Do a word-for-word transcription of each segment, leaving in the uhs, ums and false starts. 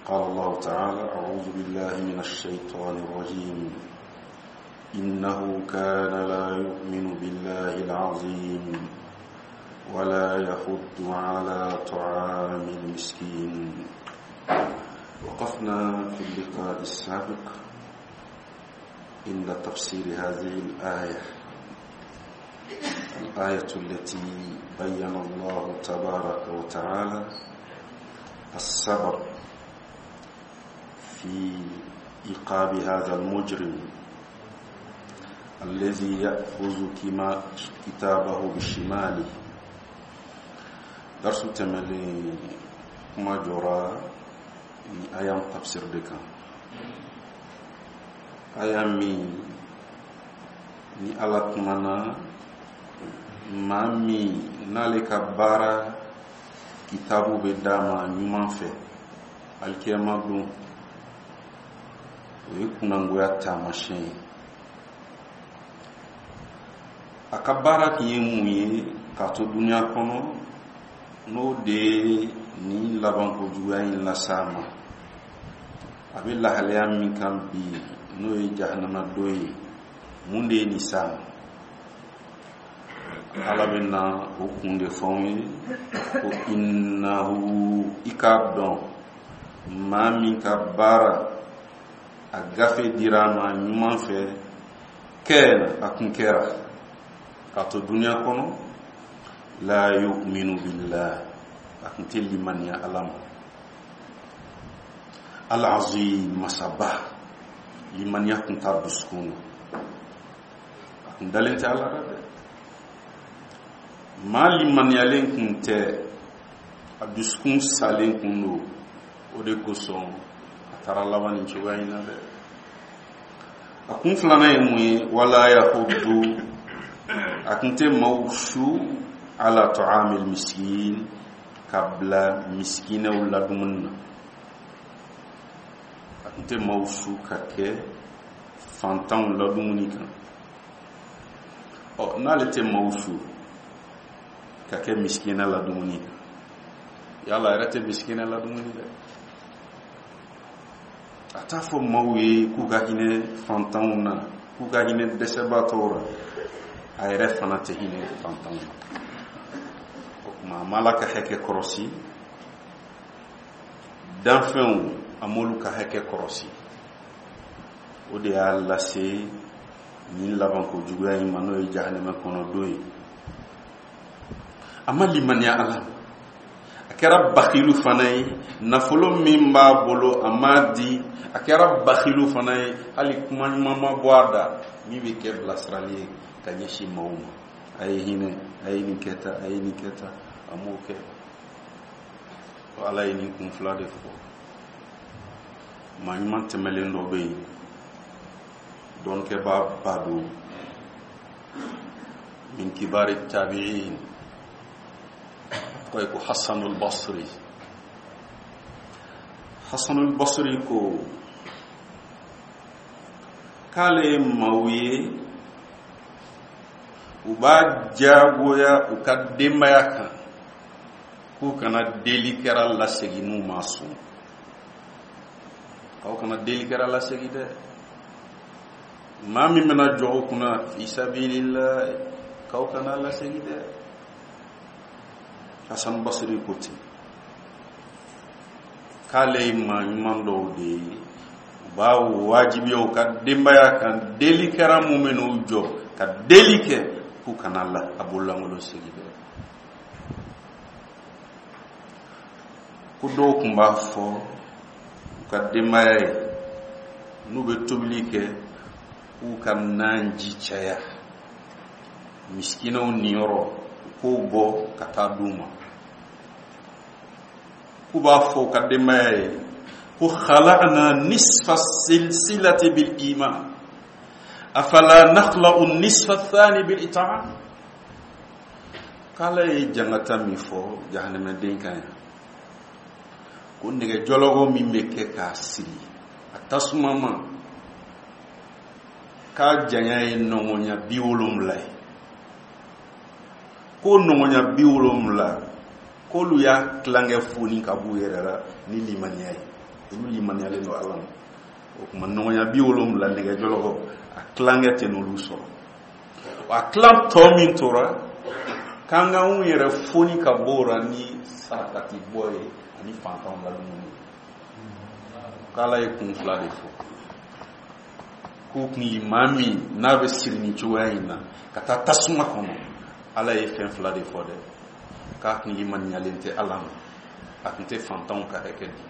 قال الله تعالى: أعوذ بالله من الشيطان الرجيم إنه كان لا يؤمن بالله العظيم ولا يحض على طعام المسكين. وقفنا في اللقاء السابق عند تفسير هذه الآية الآية التي بين الله تبارك وتعالى السبب في إيقاب هذا المجرم الذي يأخذ كتابه بشماله. درس تملي كما جرى أيام تفسير دكا أيامي ni ala kumana mami naleka bara kitabu be dama nyuman fe alkiyama dun o yikunango ya tamashin akabara kiye muye ka to dunya kono no de ni laban ko juya in la sama abilla halyam min kam bi no e jahannama doyi munde ni sam alabina hukunde fomi ko innahu ikabdon mami kabara agafe dirama nyuman fe ken akunkera kato dunya kono la yu'minu billah akunte liman ya alam al-azim masabah liman yakun tabuskun dalinte Allah rabbe mali man yalen kunte aduskun salen kundo ode ko son atara lawani chugayina de akun flana yemwe wala yahudu akunte mawshu ala ta'amil miskin qabla miskina wala dumunna akunte mawshu kake fantan la dumunika o nalete mawshu kake miskina la dumuni yalla rete miskina la dumuni de atafo mawi ku gahine fantauna ku gahine desebatora ay refanate hine fantauna ma malaka heke korosi danfen amolu ka heke korosi o de alla se ni laban ko juga yi mano yi jahannama kono doyi amma liman ya alam akara bakhilu fanay nafolo mimba bolo amadi akara bakhilu fanay ali kuma mama boada mi be ke blasrali kanyeshi mauma ay hine ay ni keta ay ni keta amuke wala ni kum flade fo man man temelendo be don ke ba badu min kibari tabi'in ko ko Hasan al-Basri Hasan al-Basri ko kale mawiye uba jagoya ukaddima yaka ku kana delikera la seginu masu ko kana delikera la segide mami mena jogo kuna fi sabilillah ko kana la segide Hasan Basri koti kale ma mando de ba wajibi o ka dembaya kan delikera mumeno jo ka delike ku kanalla abulla ngolo segide ku do kumba fo ka dembaya nube toblike ku kan nanji chaya miskina unioro ko bo kata duma kuba fo kademaye ku khalaqna nisfa silsilati bil iman afala nakhla'u nisfa athani bil ita'am kala e jangata mi fo jahannama denkan ko ndege jologo mi mekke ka siri atasmama ka janyaye nongonya biwolum lay ko nongonya biwolum la ko lu ya klange funi ka bu yerera ni limanyai olu limaniale no Allah o kuma no ya bi wolum la nege jologo aklangete no luso wa klam to min tora kanga un yere foni ka bora ni sakati boy ani fantam la dum kala e kun fla de fo ko ni mami na be sirni chuwaina kata tasuma kono ala e fen fla de fo de ka ni limaniale Allah akite fantam ka ekedi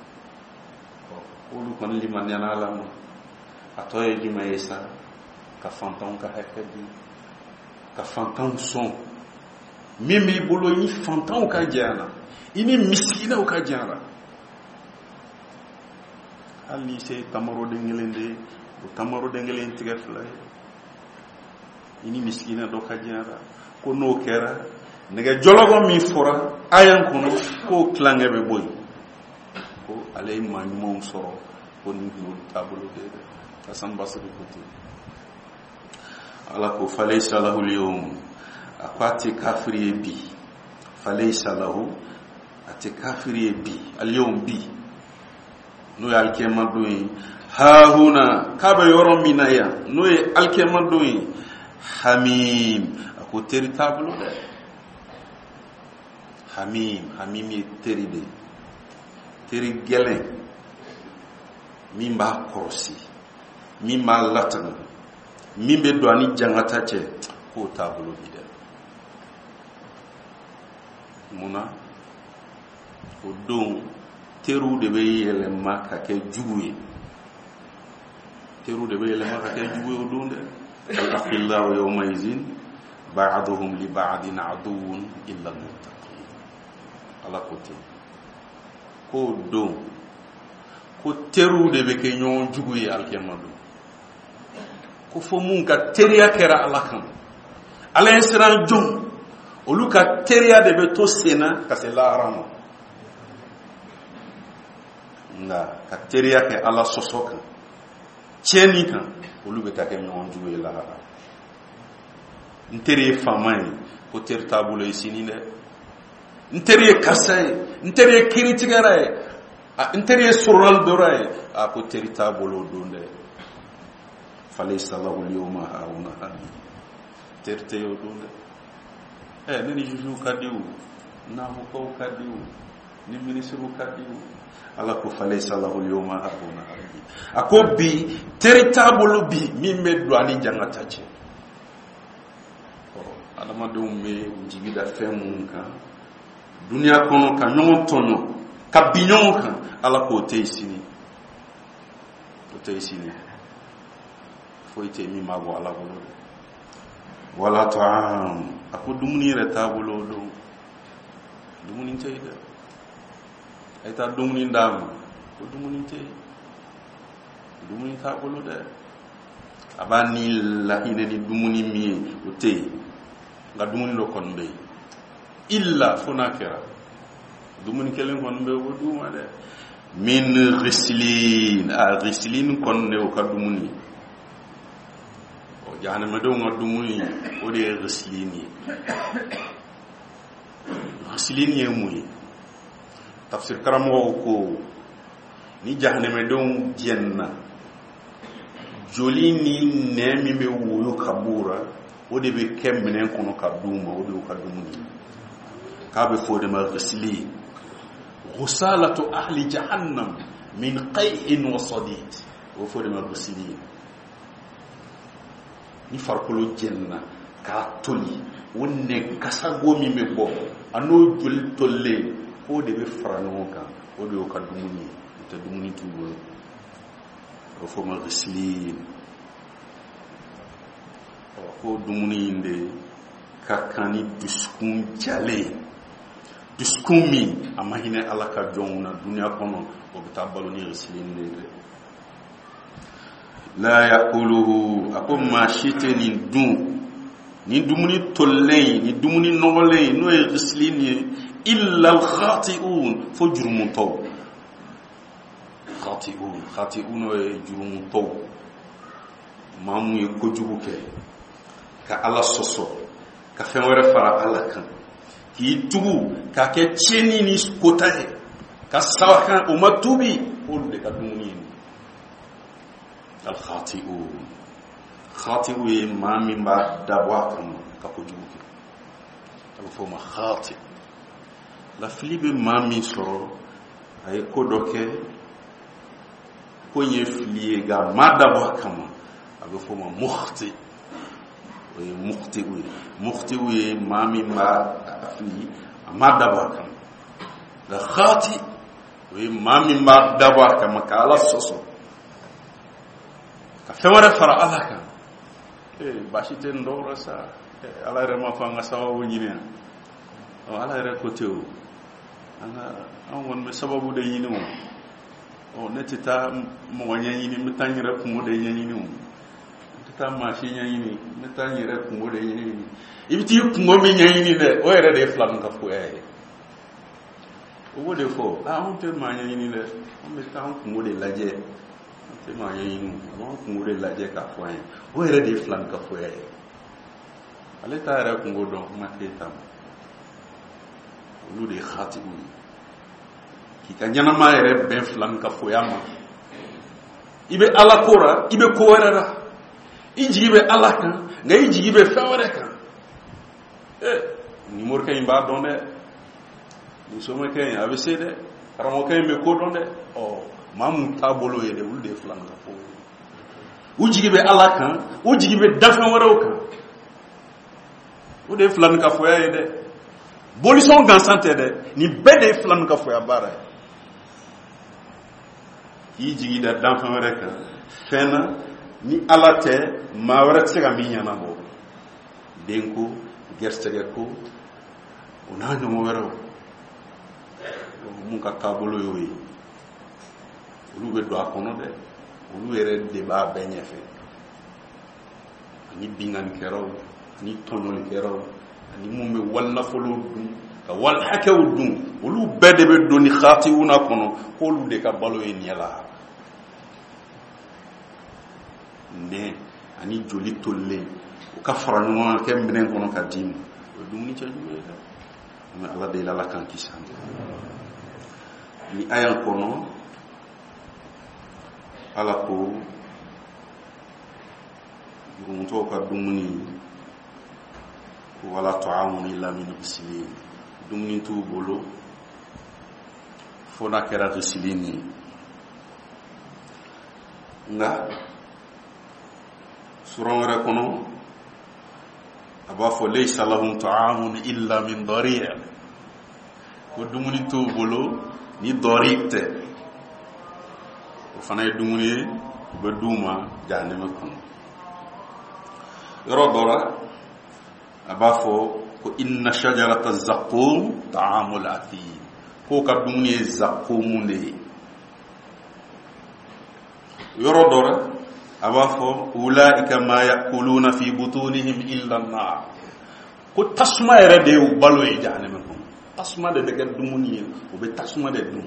olu kon liman yana la mo atoye di maisa ka fantan ka hakedi ka fantan son mimi bolo ni fantan ka jana ini miskina ka jana ali se tamaro de ngelende o tamaro de ngelende tiga fly ini miskina do ka jana ko no kera nega jologo mi fora ayan kono ko klange be boy ko alay ma ñu soro ko ñu ñu tabulu de kasan basri ko ti ala ko falaysa lahu al-yawm akwati kafiri bi falaysa lahu ati kafiri bi al-yawm bi no yal kema doyi ha huna kaba yoro minaya no e alkema doyi hamim ko teri tabulu de hamim hamim e teri de teri gelen mimba korsi mimba latan mimbe do ani jangata che ko tabulu bide muna o don teru de be yele maka ke juguye teru de be yele maka ke juguye o don de al-akhillahu yawma izin ba'duhum li ba'din aduwwun illa al-muttaqin ala kote ko don ko teru de be ke nyon juguye alkemado ko fo mun ka teriya kera alakan ala insiran jom olu ka teriya de be to sena ka se la haramo nga ka teriya ke ala sosoka cheni kan olu be ka ke nyon juguye la hara nteri famay ko ter tabulo isini de nteri kasay nteri kiritigara interi sural doray a ko terita bolo donde falaysa lahu al-yawma hauna hadi terte yo donde eh nani juju kadiu na mo ko kadiu ni ministru kadiu ala ko falaysa lahu al-yawma hauna hadi akobi terita bolo bi mimbe do ani jangata che oh adama do me jigida femunka dunia kono ka nyon tonyo kabinyon kan ala ko te isini ko te isini fo ite mi mago ala bolo wala ta'am ako dumuni re tabulo do dumuni teyda ay ta dumuni ndam ko dumuni tey dumuni tabulo de abani la hine ni dumuni mi o tey nga dumuni lo kon be illa funakira dumuni kelen kon be wo duma de min ghislin a ghislin kon ne o ka dumuni o jana me do nga dumuni o de ghislin yi ghislin ye muy tafsir karamo ko ni jahne me do jenna joli ni ne mi me wo kabura o de be kemne kono ka duma o de ka dumuni ka be fo de ma ghislin غسالة أهل جهنم من قيء وصديد وفور ما غسلين نفرقلو جنة كاتولي ونك كساغومي مبو أنو جل تولي او دي بفرانوكا او دي وكا دموني تدموني توبو وفور ما غسلين او دموني inde kakani duskun jale duskumi amahine alaka jonguna dunya kono o bitabalo ni risilin de la yaquluhu akum ma shiteni dun ni dumuni tollay ni dumuni nogolay no e risilin illa al khati'un fujrumun taw khati'un khati'un e jurumun taw mamu e ko jubuke ka ala soso ka fenwere fara alakan ki tubu ka ke cheni ni kotae ka sawakan o matubi o ka dumuni al khati'un khati'u ye maa min b'a dabɔ a kama ka kojugu kɛ a bɛ fɔ o ma khati. Lafili bɛ maa min sɔrɔ a ye ko dɔ kɛ ko in ye fili ye nka maa dabɔ a kama a bɛ fɔ o ma mukhti. O ye mukhti'u ye mukhti'u ye maa min b'a fili a maa dabɔ a kama nka khati o ye maa min b'a dabɔ a kama ka Ala sɔsɔ ka fɛn wɛrɛ fara Ala kan. Eh, baasi tɛ n dɔwɛrɛ sa Ala yɛrɛ ma fɔ an ka sababu ɲini yan. Ala yɛrɛ ko ten o an ka an kɔni bɛ sababu de ɲini o ne tɛ taa mɔgɔ ɲɛɲini n bɛ taa n yɛrɛ kungo de ɲɛɲini o n tɛ taa maa si ɲɛɲini n bɛ taa n yɛrɛ kungo de ɲɛɲini. I bɛ t'i kungo min ɲɛɲini dɛ o yɛrɛ de ye filanin ka foya ye. O b'o de fɔ anw tɛ maa ɲɛɲini dɛ an bɛ taa an kungo de lajɛ an tɛ maa ɲɛɲini a b'an kungo de lajɛ k'a fɔ an ye o yɛrɛ de ye filanin ka foya ye. Ale t'a yɛrɛ kungo dɔn kuma t'e ta ma olu de ye khati'u ye k'i ka ɲɛnama yɛrɛ bɛn filanin ka foya ma. I bɛ Ala ko la i bɛ ko wɛrɛ la i jigi bɛ Ala kan nka i jigi bɛ fɛn wɛrɛ kan. Eh, ni morikɛ in b'a dɔn dɛ ni somɛkɛ in a bɛ se dɛ karamɔgɔkɛ in bɛ ko dɔn dɛ ɔ maa mun t'a bolo ye dɛ olu de ye filanin ka foya ye. U jigi bɛ Ala kan u jigi bɛ dafɛn wɛrɛw kan o de ye filanin ka foya ye dɛ. Bolisɔn gansan tɛ dɛ nin bɛɛ de ye filanin ka foya baara ye. K'i jigi da danfɛn wɛrɛ kan fɛn na ni Ala tɛ maa wɛrɛ tɛ se ka min ɲɛnabɔ. Denko gɛrisɛgɛ ko o n'a ɲɔgɔn wɛrɛw mun ka taabolo y'o ye olu bɛ don a kɔnɔ dɛ olu yɛrɛ de b'a bɛɛ ɲɛfɛ ani binganikɛlaw ani tɔɲɔlikɛlaw ani mun bɛ wali nafolo dun ka wali hakɛw dun olu bɛɛ de bɛ don ni khati'una kɔnɔ k'olu de ka balo ye ɲɛ la. Nɛ ani joli tolilen u ka fara ɲɔgɔn kan kɛ minɛn kɔnɔ ka d'i ma o ye dumuni cɛjugu ye dɛ. An bɛ Ala deli Ala k'an kisi an ma. Ni aya kɔnɔ Ala ko jurumuntɔw ka dumuni wala ta'amun illa min ghislin dumuni t'u bolo fo n'a kɛra ghislin ye. Nka sura wɛrɛ kɔnɔ a b'a fɔ laysa lahum ta'amun illa min dari' ko dumuni t'u bolo ni dari' tɛ o fana ye dumuni ye u bɛ d'u ma jahanama kɔnɔ. Yɔrɔ dɔ la a b'a fɔ ko inna shajarata zaqqum ta'amul athim ko ka dumuni ye zaqqum de ye. Yɔrɔ dɔ la a b'a fɔ ulaika ma ya'kuluna fi butunihim illa an-nar ko tasuma yɛrɛ de ye u balo ye jahanama kɔnɔ. Tasuma de bɛ kɛ dumuni ye u bɛ tasuma de dun.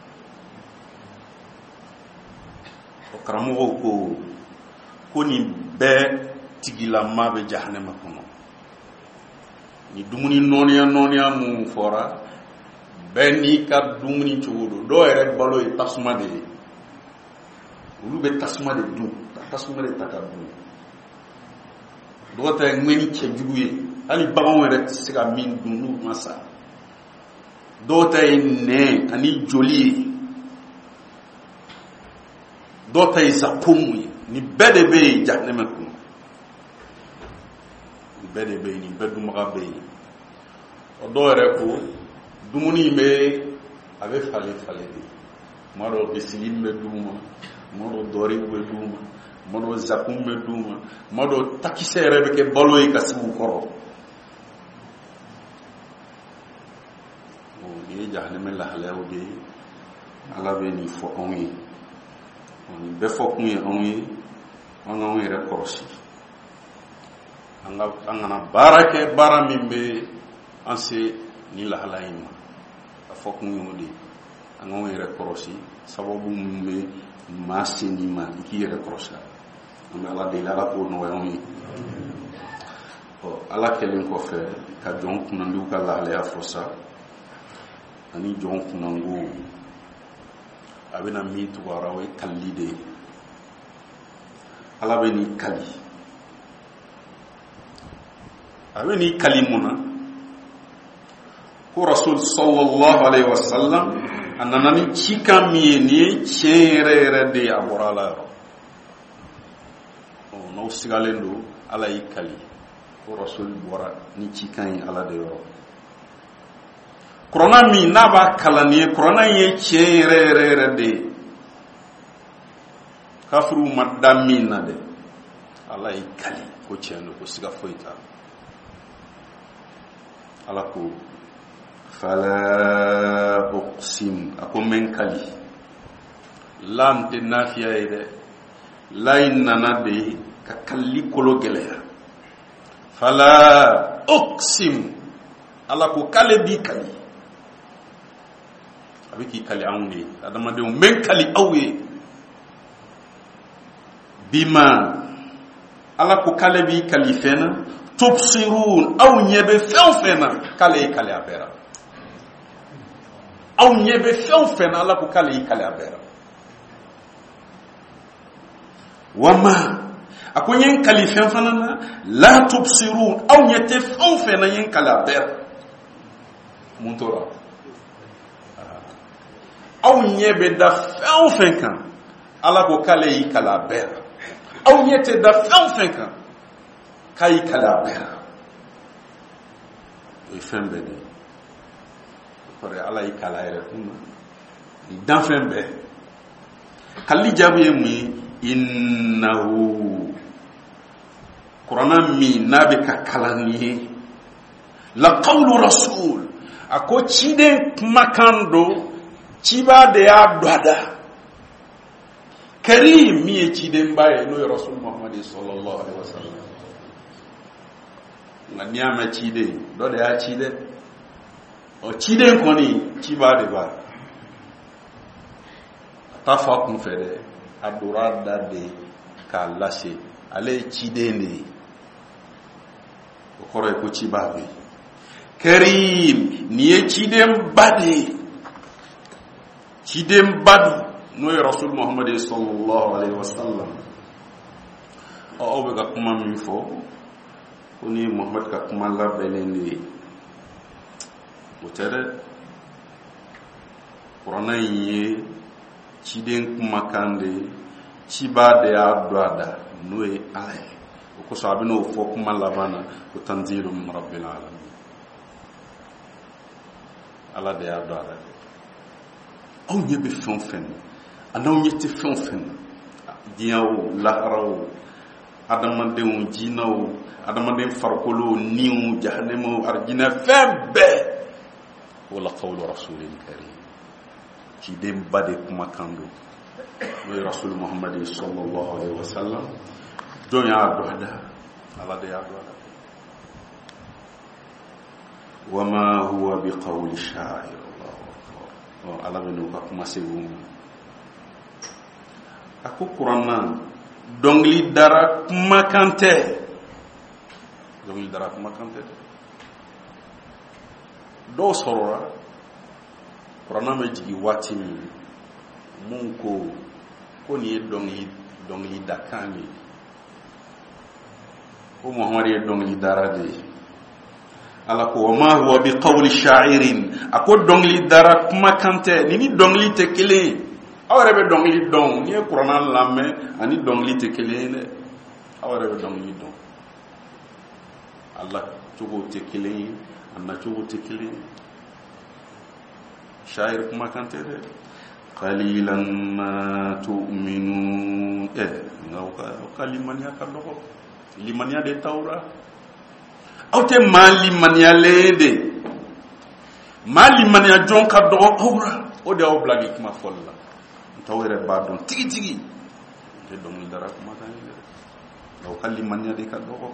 O karamɔgɔw ko ko nin bɛɛ tigilama bɛ jahanama kɔnɔ. Ni dumuni nɔniya nɔniya mun fɔra bɛɛ n'i ka dumuni cogo don dɔw yɛrɛ balo ye tasuma de ye olu bɛ tasuma de dun ka tasuma de ta ka dun. Dɔw ta ye ŋɛni cɛjugu ye hali baganw yɛrɛ tɛ se ka min dun n'u ma sa. Dɔw ta ye nɛn ani joli ye dɔw ta ye zakomu ye. Ni bɛɛ de bɛ yen jahanama kɔnɔ. Bɛɛ de bɛ yen nin bɛɛ dunbaga bɛ yen. O dɔw yɛrɛ ko dumuni in bɛ a bɛ falen falen de. Tuma dɔw ghislin bɛ d'u ma tuma dɔw dɔri bɛ d'u ma tuma dɔw zakum bɛ d'u ma tuma dɔw takisɛ yɛrɛ bɛ kɛ balo ye ka sigi u kɔrɔ. Nin ye jahanama lahalayaw de ye Ala bɛ nin fɔ anw ye. Nin bɛɛ fɔ kun ye anw ye an k'anw yɛrɛ kɔlɔsi. An kana baara kɛ baara min bɛ an se ni lahala in ma a fɔ kun y'o de an k'anw yɛrɛ kɔlɔsi sababu min bɛ maa se nin ma i k'i yɛrɛ kɔlɔsi. An bɛ Ala deli Ala k'o nɔgɔya anw ye. Ala kɛlen kɔfɛ ka jɔn kunnandiw ka lahalaya fɔ sa ani jɔn kunnangow abena mi tugara way kallide ala beni kali abeni kalimuna ko rasul sallallahu alaihi wasallam ananani chika mieni cherere de aborala o no sigalendo ala ikali ko rasul bora ni chika yi ala de yo korona mi naba kalani korona ye cherere de kafru madamina de ala ikali ko cheno ko siga foita ala ko fala uqsim akum men kali lam te nafiya ide lain nanade ka kalli kolo geleya fala uqsim ala ko kale bi kali abiki kali anwi adama de men kali awe bima ala ko kale bi kali fena tubsirun aw nyebe few fena kale kale abera aw nyebe few fena ala ko kale kale abera wama akonyen kali fen fana la tubsirun aw nyete few fena yen kale abera muntora aw nyebe da few fenka ala ko kale kale abera aw nyete da few fenka kai kala bera e fembe de kore ala ikala ere kuma ni dan fembe kalli jabu mi innahu qur'ana mi nabe ka kalani la qawlu rasul ako chide makando chiba de ya dwada karim mi chide mbaye no rasul muhammad sallallahu alaihi wasallam na niama chide do de ya chide o chide ko ni chiba de ba ta fa kun fere adura da de ka lase ale chide ni o kore ko chiba be karim ni e chide mbade chide mbadu no rasul muhammad sallallahu alaihi wasallam o obe ga kuma mi fo oni muhammad ka kuma la beleni mutere qur'ana yi chiden kuma kande chiba de adwada noe ale ko sabino fo kuma la bana ko tanzilu min rabbil alamin ala de adwada aw nyebe fon fen anaw nyete fon fen diaw lahraw adamadenw jinaw adamaden farkolo niu jahannamo arjina febbe wala qawlu rasulil karim ci dem bade kuma kando moy rasul muhammad sallallahu alaihi wasallam donya doda ala de doda wama huwa biqawli sha'ir Allahu akbar o ala benu ka kuma sewu aku qur'an dongli dara kuma kante dongli dara kuma kante do sorora qur'an me jigi wati mi mun ko ko ni dongli dongli dakani ko muhammad ye dongli dara de ala ko ma huwa bi qawli sha'irin ako dongli dara kuma kante ni ni dongli te kele awre be dongli dong ni qur'an lamme ani dongli te kele ne awre be dongli dong Allah tugo te kele anna tugo te kele sha'ir kuma kante de qalilan ma tu'minun eh ngauka kalimania kadoko limania de taura awte mali mania lede mali mania jon kadoko aura o de o blagi kuma folla tawere badon tigi tigi de dom dara kuma tan law kalimania de kadoko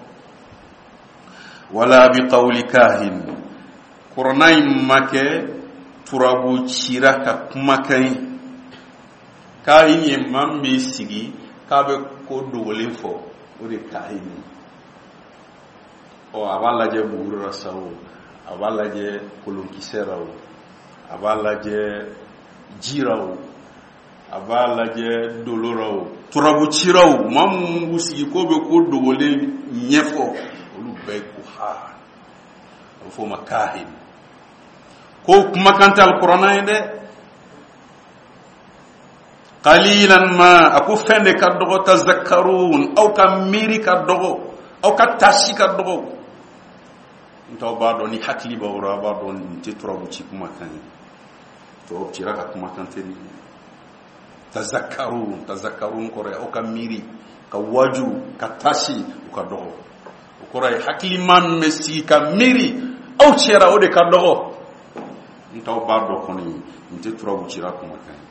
wala bi qawli kahin qur'anay make turabu chiraka kuma kai kahin ye mambe sigi kabe ko dogolin fo o de kahin o abalaje buru rasawo abalaje kolon kiserawo abalaje jirawo aba laje dolorao turabu chirao mamu sigi ko be ko dogole nyefo olu be ko ha fo makahin ko kuma kanta alqur'ana inde qalilan ma aku fende ka dogo tazakkarun aw ka miri ka dogo aw ka tashi ka dogo nto ba do ni hakli ba wora ba do ni titro bu ci kuma kan to ci raka kuma kan teni tazakkarun tazakkarun ko re aw ka miri ka waju ka tashi ka dogo ko re hakli man mesi ka miri aw chera o de ka dogo nto ba do ko ni titro bu ci raka kuma kan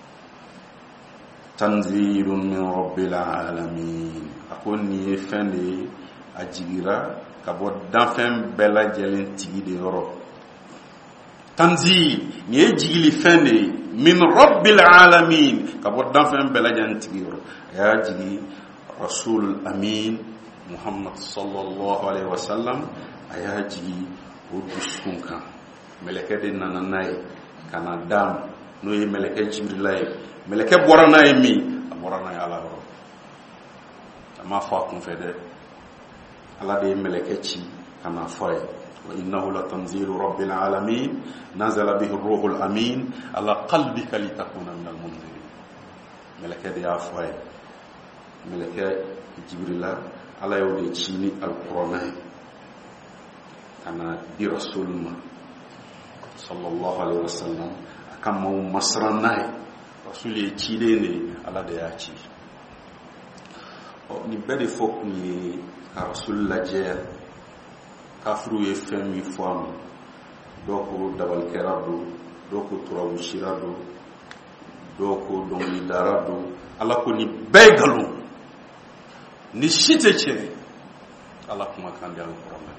tanzilun min rabbil alamin akoni fende ajigira kabo danfem bela jelen tigi de yoro tanzil ni ejigili fende min rabbil alamin kabo danfem bela jelen tigi yoro ya jigi rasul amin muhammad sallallahu alaihi wasallam aya jigi o dusunka meleke de nananai kana dam no ye meleke jibril meleke borana emi borana ala ro ama fa kun fede ala de meleke ci kana foy wa innahu la tanzilu rabbil alamin nazala bihi ar-ruhul amin ala qalbika litakuna min al-munzirin meleke de ya foy meleke jibril ala yo de ci ni al-qur'an kana bi rasulullah sallallahu alaihi wasallam kama masranai rasuli ci de ne ala da ya ci o ni bede fok ni rasul la jer kafru e femi fam doko dabal kerado doko turawu shirado doko doni darado ala ko ni begalu ni shite chere ala kuma kan dal qur'an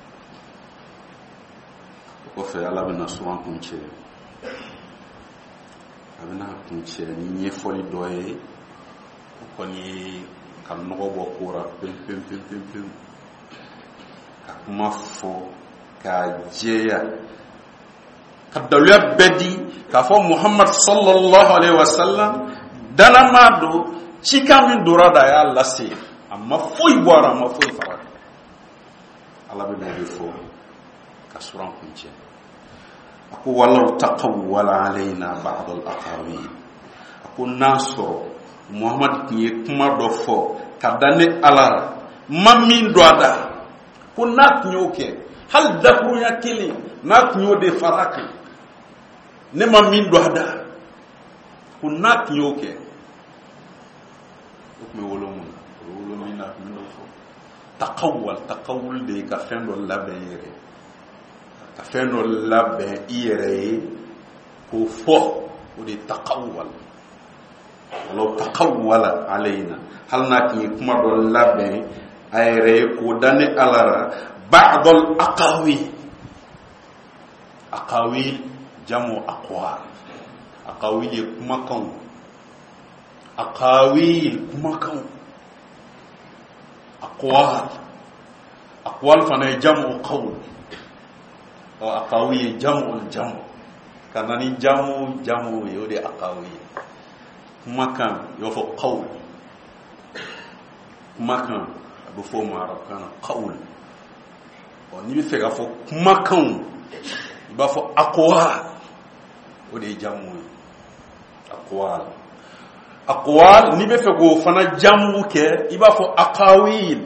ko fe ala bena suran kun chere abena kunche ni nyefoli doye ko ni kam no bo kura pim pim pim pim pim akuma fo ka jeya kadawya bedi ka fo muhammad sallallahu alaihi wasallam dana mado chika min durada ya lasi amma foi boara amma foi fara ala be be fo ka suran kunche aku walau taqawwala alaina ba'd al-aqawil aku naso muhammad ki kuma do fo kadane alara mamin doada ku nak nyoke hal dakru yakili nak nyode faraki ne mamin doada ku nak nyoke me wolo mun wolo min nak min fo taqawwal taqawwul de ka fendo labere ka fendo labbe ire ko fo o de taqawwal wala taqawwala alaina hal nak ni kuma do labbe ayre ko dane alara ba'd al aqawi aqawi jamu aqwal aqawi kuma kan aqawi kuma kan aqwal aqwal fana jamu qawl o aqawi jamu jamu kanani jamu jamu yode aqawi makan yo fo qawl makan bu fo marab kana qawl o ni bi fega fo makan ba fo aqwa o de jamu aqwal aqwal ni be fego fana jamu ke iba fo aqawil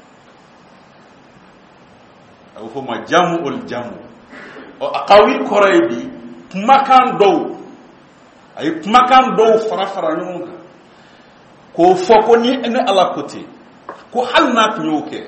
o fo ma jamu ul jamu o aqawil koraybi makan do ay makan do fara fara nyonga ko foko ni ene ala côté ko halna nyoke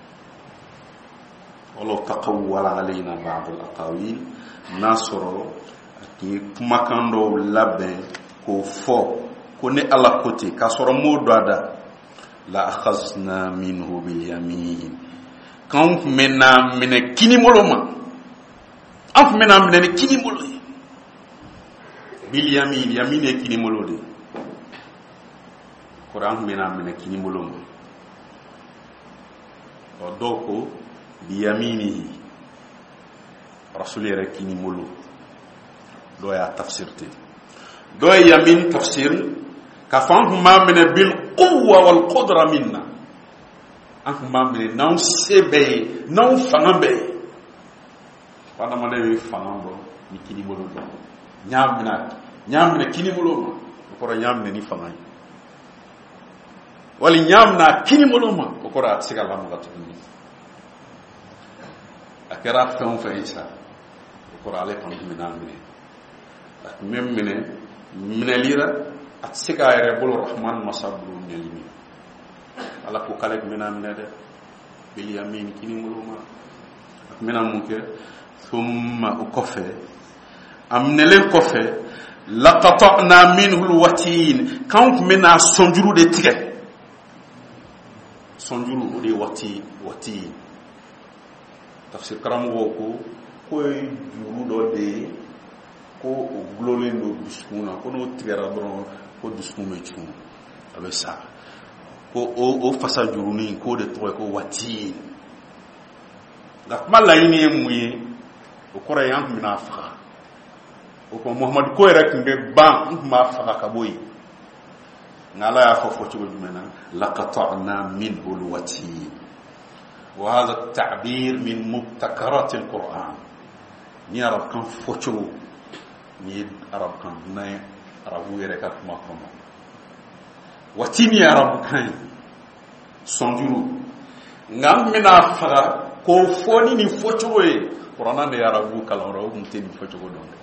wala taqawwala alaina ba'd al-aqawil nasoro ki makan do labbe ko fo ko ne ala côté ka soro modo ada la akhazna minhu bil yamin kan mena mena kini moloma af mena mena kini molo bil yamin yamin e kini molode Quran mena mena kini moloma o doko bi yaminihi rasul yere kini molo do ya tafsirte do yamin tafsir ka fan ma min bil quwwa wal qudra minna an ma min non sebe non fanambe wana mane fanambo ni kini bolo do nyamna nyamna kini bolo ko ra nyamna ni fanay wali nyamna kini bolo ma ko ra sigala mo gatu ni akara fon fa isa ko ra le pan mi nan mi ak mem mine mine lira at sigayre bolo rahman masabru nelmi ala ko kalek minan ne de bil yamin kini bolo ma ak minan munke thumma ukofe amnele kofe laqata'na minhu alwatin kan mina sonjuru de tige sonjuru de wati wati tafsir karam woko ko juru do de ko o glole no duskuna ko no tigara bron ko duskuna chum abe sa ko o o fasa juru ni ko de to ko wati da mala yini muyi o kore yan mina fa o ko muhammad ko rek mbe ban ma fa ka boy ngala ya fofo ci mena laqata'na minhu alwati wa hadha at-ta'bir min mubtakarat al-quran ni arab kan focho ni arab kan na arabu yere ka kuma kuma wati ni arab kan sonjuru ngam mina fa ko foni ni focho we qur'an de arabu kala ro mum teni focho go don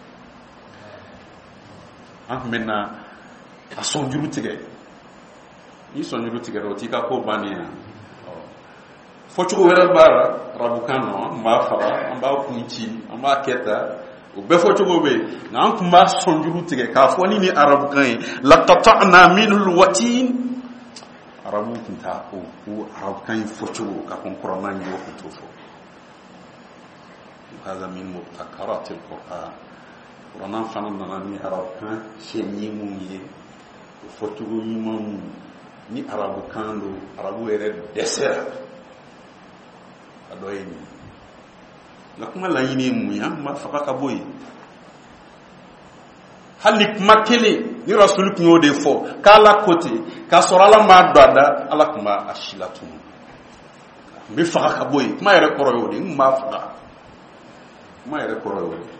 an mena a sonjuru tige ni sonjuru tige ro tika ko bania focho wera bara rabukano ma fara amba kunchi amba keta o be focho go be na an kuma sonjuru tige ka foni ni arabukan laqata'na minhu alwatin arabu kinta ko ko arabukan focho ka kon qur'an yo ko tofo هذا من مبتكرات القرآن قرآن فنانا ني عربكان شيني مومي وفتو يمام ني عربكان لو عربو يرد دسر adoyini nakuma la yini muya ma fakaka boy halik makele ni rasul kinyo de fo kala kote ka sorala ma dada ala kuma ashilatu mi fakaka boy ma yere koro yodi ma faka ma yere koro yodi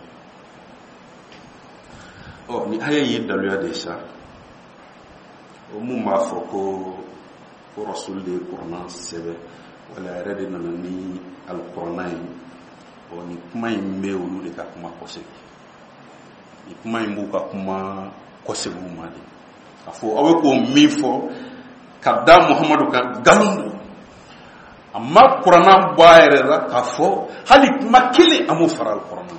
o ni aya yi dalu ya desha o mu ma foko ko rasul de qur'an sebe wala yere de nanani alquran o ni kuma imbe ulu de ka kuma kose ni kuma imbu ka kuma kose bu mali afo awe ko mifo kadda muhammadu ka galundu amma qur'an bayre ra kafo halik makili amu faral qur'an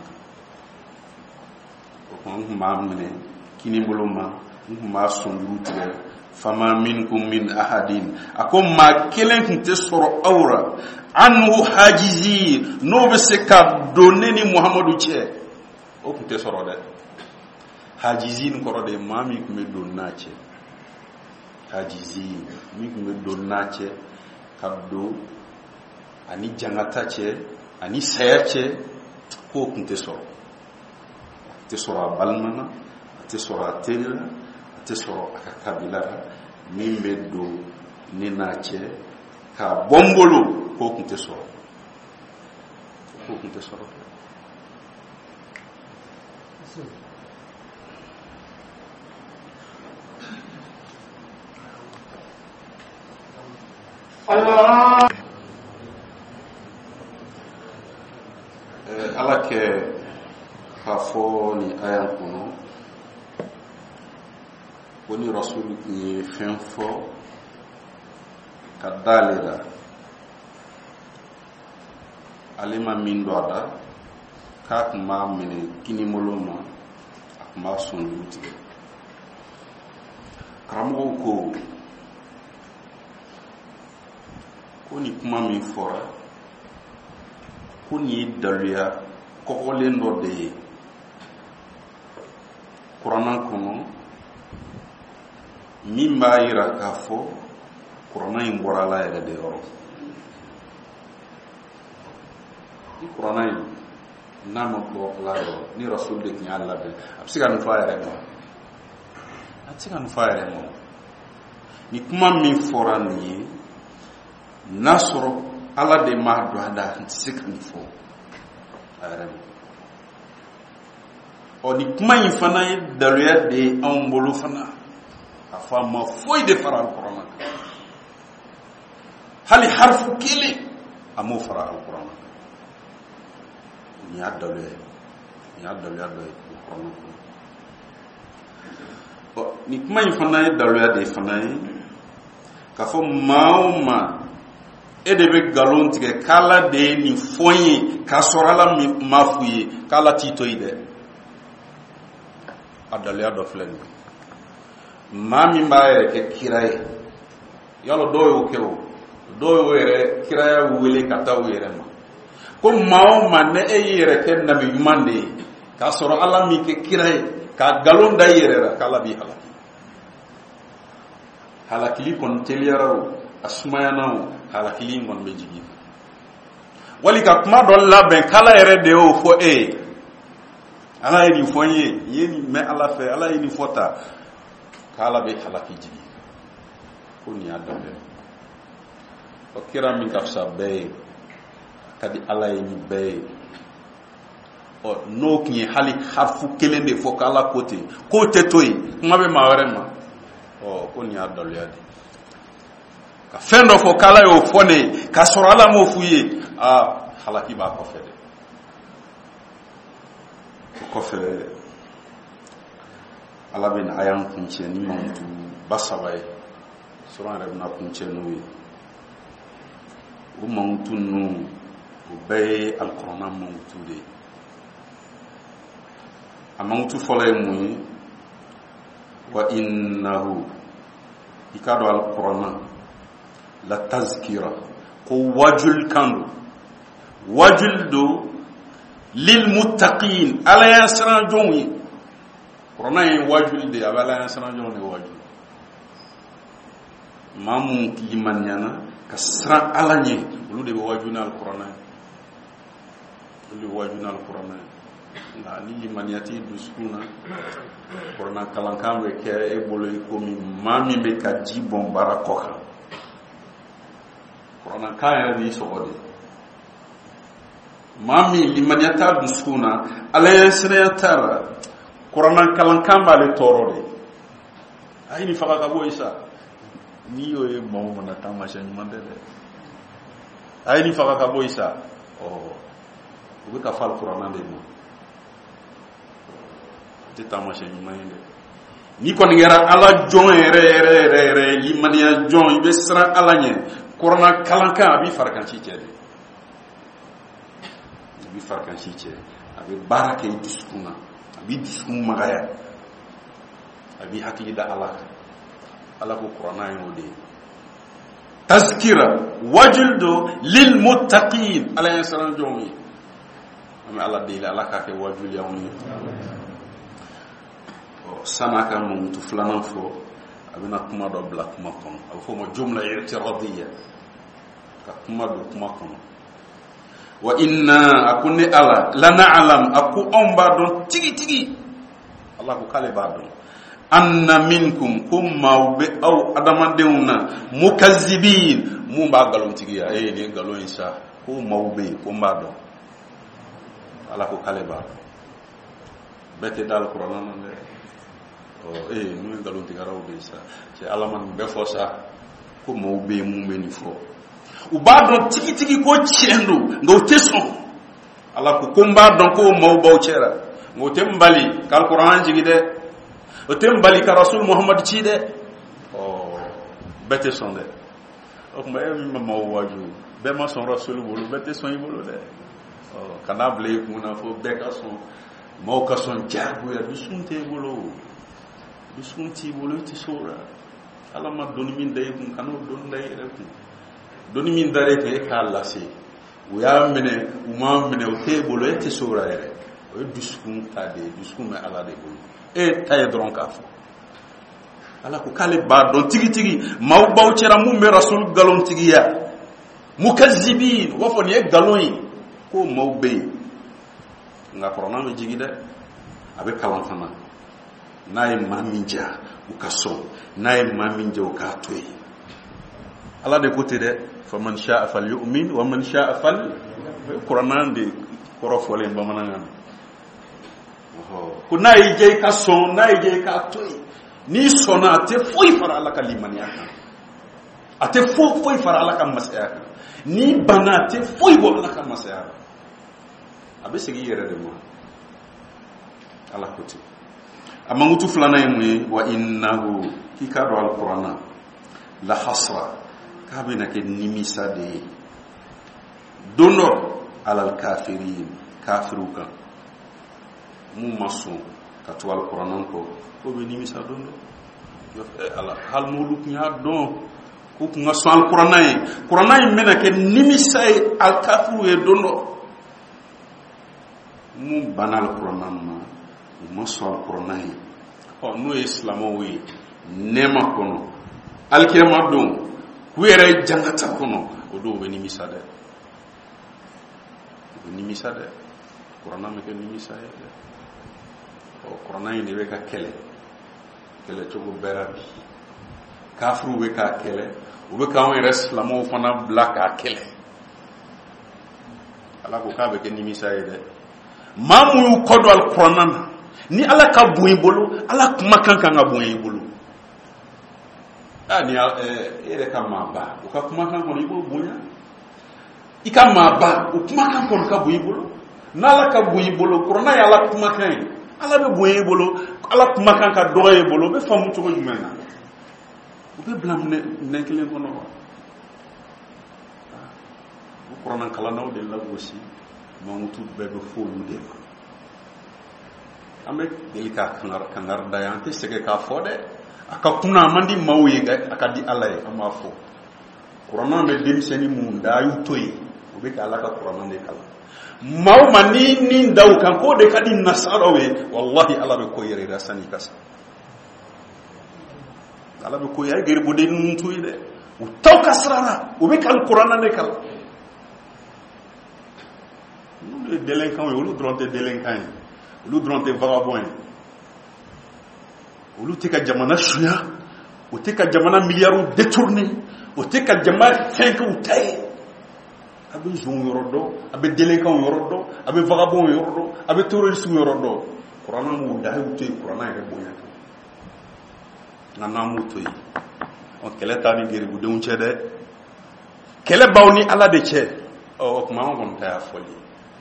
ko ma mine kini boloma ma sonduti fama minkum min ahadin akom ma kelen kunte soro awra anhu hajizi no be se ka doneni muhammadu che o kunte soro de hajizin koro de mami kume donnache hajizi mi kume donnache kaddo ani jangata che ani sayache ko kunte soro te soro balmana te soro tel te soro akakabila mimbe do ninache ka bombolo ko kunte soro ko kunte soro Allah eh ala ke khafo ni ayan kuno woni rasul ni fenfo kadalira alima min doda kat ma mine kini moloma ma sunduti kramo ko koni kuma min fora koni dalia ko lendo de qur'an kono mimba ira kafo qur'an ingorala ya de oro qur'an namo ko laro ni rasul de nyalla be absiga no faare ma a tɛ se ka nin fɔ a yɛrɛ ma. Ni kuma min fɔra nin ye n'a sɔrɔ Ala de m'a don a da, n tɛ se ka nin fɔ a yɛrɛ ma. Ɔ ni kuma in fana ye daluya de ye anw bolo fana, a fɔ a ma foyi de fara Alikuranɛ kan. Hali harifu kelen a m'o fara Alikuranɛ kan. Nin y'a daluya ye, nin y'a daluya dɔ ye Alikuranɛ kɔnɔ. Ɔ ni kuma in fana ye daluya de fana ye k'a fɔ maa o maa e de bɛ nkalon tigɛ k'Ala de ye nin fɔ n ye k'a sɔrɔ Ala m'a f'u ye k'Ala t'i to yen dɛ. A daluya dɔ filɛ nin ye. Maa min b'a yɛrɛ kɛ kira ye, yalɔ dɔw y'o kɛ o, dɔw y'o yɛrɛ kiraya wele ka taa o yɛrɛ ma. Ko maa o maa ne e y'i yɛrɛ kɛ nabi ɲuman de ye k'a sɔrɔ Ala m'i kɛ kira ye k'a nkalon da i yɛrɛ la k'Ala b'i halaki. Halakili kɔni teliyara o, a sumayana o, halakili in kɔni bɛ jigin. Wali ka kuma dɔ labɛn k'Ala yɛrɛ de y'o fɔ e ye. Ala ye nin fɔ n ye, n ye nin mɛn Ala fɛ, Ala ye nin fɔ ta, k'Ala bɛ halaki jigin. Ko nin y'a daminɛ. O kira min ka fisa bɛɛ ye, ka di Ala ye nin bɛɛ ye. Ɔ n'o tun ye hali harifu kelen de fɔ k'Ala ko ten, k'o tɛ to yen, kuma bɛ maa wɛrɛ ma. Ɔ ko nin y'a daluya de. Ka fɛn dɔ fɔ k'Ala y'o fɔ ne ye, k'a sɔrɔ Ala m'o f'u ye, aa halaki b'a kɔfɛ dɛ. O kɔfɛ Ala bɛ na a y'an kuncɛ ni mankutu ba saba ye, sɔrɔ yɛrɛ bɛna kuncɛ n'o ye. O mankutu ninnu o bɛɛ ye Alikuranɛ mankutu de ye. A mankutu fɔlɔ ye mun ye? Wa innahu, i k'a dɔn Alikuranɛ la tazkira, ko wajul kan don, wajul don lil muttaqin, Ala y'an siran jɔnw ye. Kuranɛ ye wajul de ye, a bɛ Ala y'an siran jɔnw de wajul. Maa mun limaniyana ka siran Ala ɲɛ, olu de bɛ wajul ni Alikuranɛ ye. Olu de bɛ wajul ni Alikuranɛ ye. Nka ni limaniya t'i dusukun na, Kuranɛ kalankan bɛ kɛ e bolo i komi maa min bɛ ka ji bɔn baara kɔ kan. Kuranɛ kan yɛrɛ b'i sɔgɔ de. Maa min limaniya t'a dusukun na, Ala y'an siranya t'a la, Kuranɛ kalankan b'ale tɔɔrɔ de. A ye nin faga ka bɔ yen sa. N'i y'o ye maa o maa na taamasiyɛn ɲuman tɛ dɛ. A ye nin faga ka bɔ yen sa. Ɔ u bɛ ka fɔ Alikuranɛ de ma. Tɛ taamasiyɛn ɲuman ye dɛ. N'i kɔni kɛra Ala jɔn yɛrɛ yɛrɛ yɛrɛ yɛrɛ limaniya jɔn, i bɛ siran Ala ɲɛ, Kuranɛ kalankan a b'i farikan ci cɛ de. A b'i farikan ci cɛ, a bɛ baara kɛ i dusukun na, a b'i dusukun magaya, a b'i hakili da Ala kan. Ala ko Kuranɛ ye o de ye. Tazkira, wajul do lil muttaqin, Ala y'an siran jɔnw ye. An bɛ Ala deli Ala k'a kɛ wajul y'anw ye. San'a ka mankutu filanan fɔ, a bɛna kuma dɔ bila kuma kɔnɔ, a bɛ fɔ o ma jumla i'tiradiyya, ka kuma don kuma kɔnɔ. Wa inna, a ko ne Ala, la na'lam, a ko anw b'a dɔn tigi tigi, Ala ko k'ale b'a dɔn, anna minkum, ko maaw bɛ aw adamadenw na, mukazzibin, mun b'a nkalontigiya, ee nin ye nkalon ye sa, ko maaw bɛ yen, ko n b'a dɔn. Ala ko k'ale b'a dɔn. Bɛɛ tɛ da Alikuranɛ na dɛ. Ɔ ee n'u ye nkalontigɛlaw de ye sa, cɛ Ala ma nin bɛɛ fɔ sa, ko maaw bɛ yen mun bɛ nin fɔ. U b'a dɔn tigitigi ko tiɲɛ don, nka u tɛ sɔn. Ala ko ko n b'a dɔn ko maaw b'aw cɛla, nka o tɛ n bali ka Alikuranɛ jigin dɛ, o tɛ n bali ka Rasul Muhamad ci dɛ. Ɔ bɛɛ tɛ sɔn dɛ. O tuma e min ma maaw waju, bɛɛ ma sɔn Rasul bolo, bɛɛ tɛ sɔn i bolo dɛ. Ɔ kana bila i kun na fo bɛɛ ka sɔn, maaw ka sɔn diyagoya, dusukun tɛ i bolo. Dusukun t'i bolo, i tɛ se o la. Ala ma doni min da i kun, kan'o doni da i yɛrɛ kun. Doni min da i kun, e k'a lase. U y'a minɛ, u m'a minɛ, o t'e bolo, e tɛ se o la yɛrɛ. O ye dusukun ta de ye, dusukun bɛ Ala de bolo. E ta ye dɔrɔn k'a fɔ. Ala ko k'ale b'a dɔn tigitigi, maaw b'aw cɛla mun bɛ Rasul nkalontigiya. Mukazzibin, u b'a fɔ nin ye nkalon ye, ko maaw bɛ yen. Nka Kuranɛ bɛ jigin dɛ, a bɛ kalan fana. n'a ye maa min diya u ka sɔn n'a ye maa min diya u k'a to yen ala de ko ten dɛ faman sha'a falyu'min wa man sha'a fal kuranna de kɔrɔ fɔlen bamanankan ko n'a y'i diya i ka sɔn n'a y'i diya i k'a to yen n'i sɔnna a tɛ foyi fara ala ka limaniya kan a tɛ foyi foyi fara ala ka masaya kan n'i banna a tɛ foyi bɔ ala ka masaya kan a bɛ segin i yɛrɛ de ma ala ko ten a mankutu filanan ye mun ye wa innahu k'i k'a dɔn alikuranna la hasra k'a bɛna kɛ nimisa de ye don dɔ alal kafirin kafiriw kan mun ma sɔn ka to alikuranna kɔ ko bɛ nimisa don dɔ ala hali n'olu tun y'a dɔn k'u tun ka sɔn alikuranna ye kuranna in bɛna kɛ nimisa ye alikafiriw ye don dɔ mun banna alikuranna ma u ma sɔn alikuranna ye ɔ n'o ye silamɛw ye nɛɛma kɔnɔ alikiyama don k'u yɛrɛ jangata kɔnɔ o don u bɛ nimisa dɛ u bɛ nimisa dɛ kuranna bɛ kɛ nimisa ye dɛ ɔ kuranna in de bɛ ka kɛlɛ kɛlɛ cogo bɛɛ la bi kafiriw bɛ k'a kɛlɛ u bɛ k'anw yɛrɛ silamɛw fana bila k'a kɛlɛ ala ko k'a bɛ kɛ nimisa ye dɛ maa mun y'u kɔ don alikuranna na ni ala ka bon i bolo ala kumakan kan ka bon i bolo ah ni e yɛrɛ ka maa ba o ka kumakan kɔnɔ i b'o bonya i ka maa ba o kumakan kɔnɔ ka bon i bolo n'ala ka bon i bolo kuranna ye ala kumakan ye ala bɛ bon i bolo ala kumakan ka dɔgɔ i bolo o bɛ faamu cogo jumɛn na o bɛ bila minɛn kelen kɔnɔ wa o kuranna kalannaw de lagosi mankutu bɛɛ bɛ fɔ olu de ma an bɛ deli k'a kangari da yan an tɛ sɛgɛn k'a fɔ dɛ a ka kunna a man di maaw ye a ka di ala ye an b'a fɔ kuranna bɛ denmisɛnnin minnu da a y'u to yen u bɛ ka ala ka kuranna de kalan maaw ma ni nin da u kan k'o de ka di nasaraw ye wallahi ala bɛ ko yɛrɛ yira sani ka sa ala bɛ ko yɛrɛ gɛrɛbɔden ninnu to yen dɛ u taw ka sira la u bɛ ka kuranna de kalan olu ye délinquants ye olu dɔrɔn tɛ délinquants ye olu dɔrɔn tɛ vagabond ye olu tɛ ka jamana suya o tɛ ka jamana miliyariw détourner o tɛ ka jamana fɛn kɛ u ta ye a bɛ zon yɔrɔ dɔn a bɛ délinquants yɔrɔ dɔn a bɛ vagabond yɔrɔ dɔn a bɛ terroristes yɔrɔ dɔn kuranna m'u da y'u to yen kuranna yɛrɛ bonya kan nka n'an m'u to yen ɔ kɛlɛ t'a ni geribudenw cɛ dɛ kɛlɛ b'aw ni ala de cɛ ɔ o tuma an kɔni ta y'a fɔli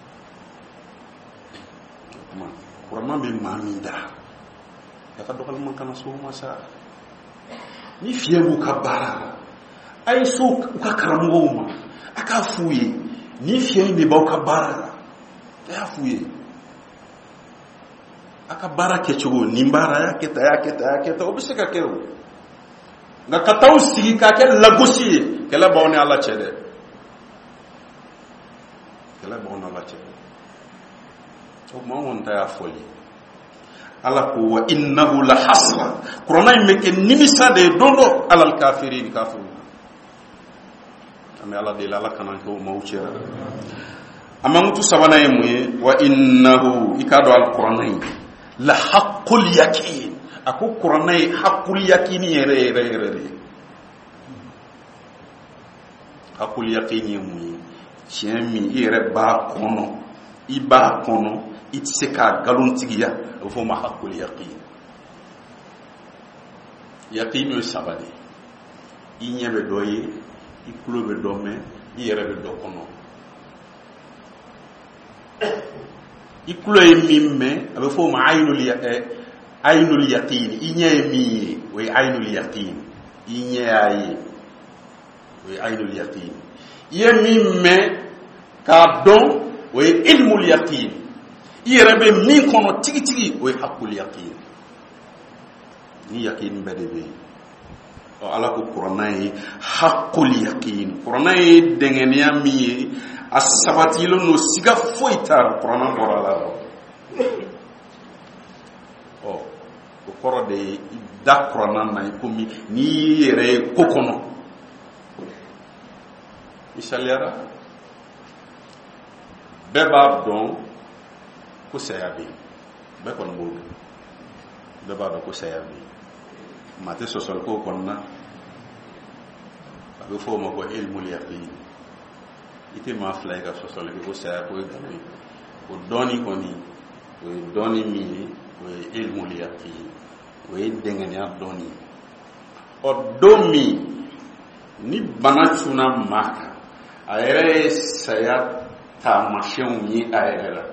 kuranna bɛ maa min da a ka dɔgɔlima kana so ma sa ni fiɲɛ b'u ka baara la a ye so u ka karamɔgɔw ma a k'a f'u ye ni fiɲɛ in de b'aw ka baara la a y'a f'u ye a ka baara kɛcogo nin baara y'a kɛ tan y'a kɛ tan y'a kɛ tan o bɛ se ka kɛ o nka ka t'aw sigi k'a kɛ lagosi ye kɛlɛ b'aw ni ala cɛ dɛ kɛlɛ b'aw ni ala cɛ o tuma an kɔni ta y'a fɔli ala ko wa innahu la hasra kuranna in bɛ kɛ nimisa de ye don dɔ alal kafirin kafiriw an bɛ ala deli ala kana kɛ o maaw cɛ a mankutu sabanan ye mun ye wa innahu i k'a dɔn alikuranna in la haqqul yakin a ko kuranna ye haqqul yakin yɛrɛ yɛrɛ yɛrɛ de ye haqqul yakin ye mun ye tiɲɛ min i yɛrɛ b'a kɔnɔ i b'a kɔnɔ i tɛ se k'a nkalon tigiya a bɛ fɔ o ma haqqul yakin yakin ye saba de i ɲɛ bɛ dɔ ye i tulo bɛ dɔ mɛn i yɛrɛ bɛ dɔ kɔnɔ i tulo ye min mɛn a bɛ fɔ o ma aynul yakin i ɲɛ ye min ye o ye aynul yakin i ɲɛ y'a ye o ye aynul yakin i ye min mɛn k'a dɔn o ye ilmul yakin i yɛrɛ bɛ min kɔnɔ tigitigi o ye haqqul yakin ni yakin bɛɛ de bɛ yen ɔ ala ko kuranna ye haqqul yakin kuranna ye dɛngɛniya min ye a sabatilen don siga foyi t'a kuranna bɔra a la ɔ o kɔrɔ de ye i da kuranna na i komi n'i y'i yɛrɛ ye ko kɔnɔ misaliyara bɛɛ b'a dɔn ko saya bɛ yen bɛɛ kɔni b'o dɔn bɛɛ b'a dɔn ko saya bɛ yen maa tɛ sɔsɔli ko kɔnɔna a bɛ fɔ o ma ko ilmul yaqin i tɛ maa fila ye ka sɔsɔli kɛ ko saya ko ye nkalon ye o dɔɔni kɔni o ye dɔɔni min ye o ye ilmul yaqin o ye dɛngɛniya dɔɔni ye ɔ don min ni bana cunna maa kan a yɛrɛ ye saya taamasiyɛnw ye a yɛrɛ la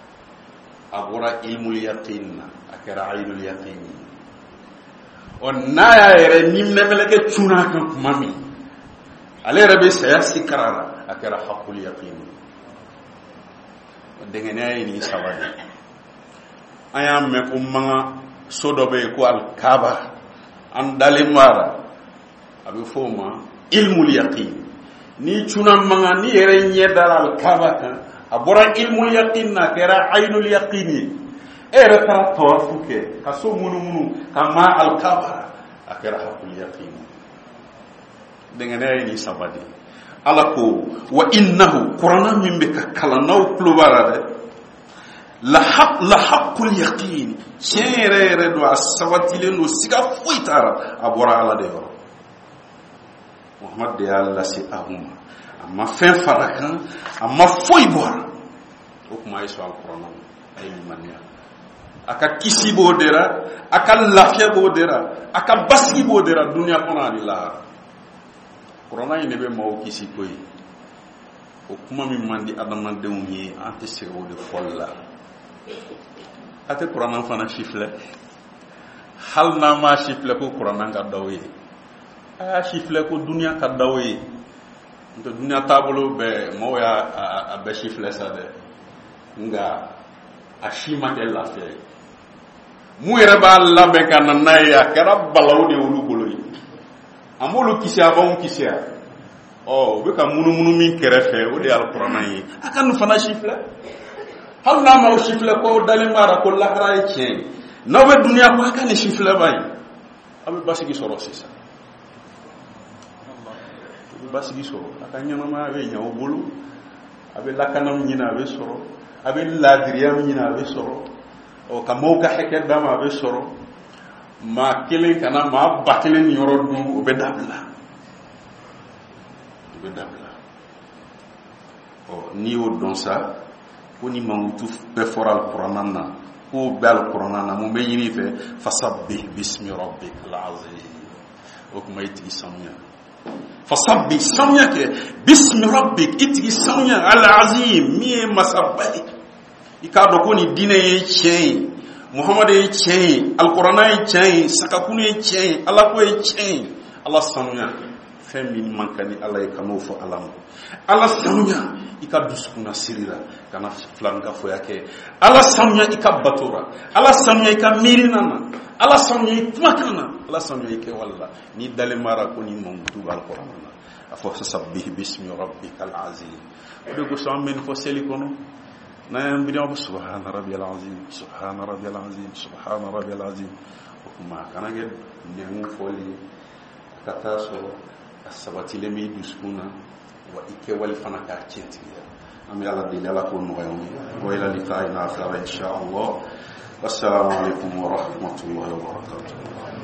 a bɔra ilmul yaqin na a kɛra aynul yaqin ye ɔ n'a y'a yɛrɛ niminɛmɛlɛkɛ cunna a kan tuma min ale yɛrɛ bɛ saya sikara la a kɛra haqqul yaqin ye dɛngɛniya ye nin saba de an y'a mɛn ko manga so dɔ bɛ yen ko alkaaba an dalen mara a bɛ fɔ o ma ilmul yaqin ni cunna manga ni yɛrɛ ɲɛ dara alkaaba kan a bɔra ilmul yaqin na a kɛra aynul yaqin ye e yɛrɛ taara tawafu kɛ ka so munumunu ka ma alkaaba a kɛra haqqul yaqin ye dɛngɛniya ye nin saba de ala ko wa innahu qur'ana min bɛ ka kalan n'aw tulo b'a la dɛ la haq la haqqul yaqin tiɲɛ yɛrɛ yɛrɛ don a sabatilen don siga foyi t'a la a bɔra ala de yɔrɔ muhamadu de y'a lase aw ma a ma fɛn fara kan a ma foyi bɔra o kuma a ye sɔn alikuranɛ a ye limaniya a ka kisi b'o de la a ka lafiya b'o de la a ka basigi b'o de la duniya kɔnɔ ani lahara kuranɛ in de bɛ maaw kisi ko ye o kuma min man di adamadenw ye an tɛ se o de fɔli la a tɛ kuranɛ fana si filɛ hali n'a ma si filɛ ko kuranɛ ka d'aw ye a y'a si filɛ ko duniya ka d'aw ye n'o tɛ duniya taabolo bɛɛ maaw y'a bɛɛ si filɛ sa dɛ nka a si ma kɛ lafiya ye mun yɛrɛ b'a labɛn ka na n'a ye a kɛra balawu de olu bolo ye an b'olu kisi a b'anw kisi a ɔ u bɛ ka munumunu min kɛrɛfɛ o de ye alikuranɛ ye a ka nin fana si filɛ hali n'a m'aw si filɛ ko dalen b'a la ko lahara ye tiɲɛ ye n'aw bɛ duniya ko a ka nin si filɛ ba ye a bɛ basigi sɔrɔ sisan a bɛ basigi sɔrɔ a ka ɲɛnamaya bɛ ɲɛ o bolo a bɛ lakana min ɲini a bɛ sɔrɔ a bɛ laadiriya min ɲini a bɛ sɔrɔ ɔ ka maaw ka hakɛ d'a ma a bɛ sɔrɔ maa kelen kana maa ba kelen ni yɔrɔ dun o bɛ dabila o bɛ dabila ɔ n'i y'o dɔn sa ko ni mankutu bɛɛ fɔra alikuranɛ na k'o bɛ alikuranɛ na mun bɛ ɲini fɛ fasabbih bismi rabbikal azim o kuma i tigi sanuya fasabbih sanuya kɛ bismi rabbik i tigi sanuya al azim min ye masaba ye i k'a dɔn ko ni diinɛ ye tiɲɛ ye muhamadu ye tiɲɛ ye alikuranɛ ye tiɲɛ ye sagakunu ye tiɲɛ ye alako ye tiɲɛ ye ala sanuya fɛn min man ka ni ala ye ka n'o fɔ ala ma ala sanuya i ka dusukuna siri la kana filan ka foya kɛ ala sanuya i ka bato la ala sanuya i ka miirina na ala sanuya i kumakan na ala sanuya i kɛwale la n'i dalen mara ko ni mankutu bɛ alikuranɛ na a fɔ fasabbih bismi rabbikal azim o de kosɔn an bɛ nin fɔ seli kɔnɔ n'an y'an biri aw subhana rabbiyal azim subhana rabbiyal azim subhana rabbiyal azim o kuma a kana kɛ nɛngu fɔli ka taa sɔrɔ a sabatilen bɛ i dusukun na wa i kɛwale fana k'a tiɲɛtigiya an bɛ ala deli ala k'o nɔgɔya an ye wa ila liqa'ina akhara insha Allah wassalamu alaikum wa rahmatullahi wa barakatuh.